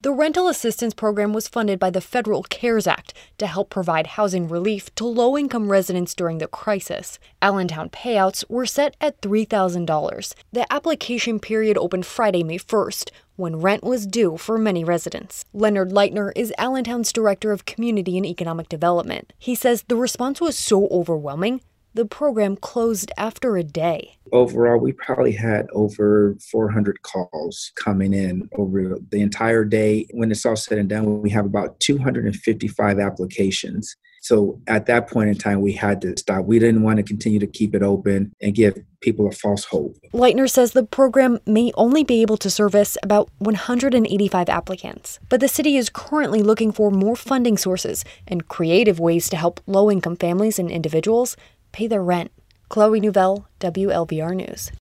The rental assistance program was funded by the federal CARES Act to help provide housing relief to low-income residents during the crisis. Allentown payouts were set at $3,000. The application period opened Friday, May 1st, when rent was due for many residents. Leonard Leitner is Allentown's Director of Community and Economic Development. He says the response was so overwhelming, the program closed after a day. Overall, we probably had over 400 calls coming in over the entire day. When it's all said and done, we have about 255 applications. So at that point in time, we had to stop. We didn't want to continue to keep it open and give people a false hope. Leitner says the program may only be able to service about 185 applicants, but the city is currently looking for more funding sources and creative ways to help low-income families and individuals pay their rent. Chloe Nouvelle, WLBR News.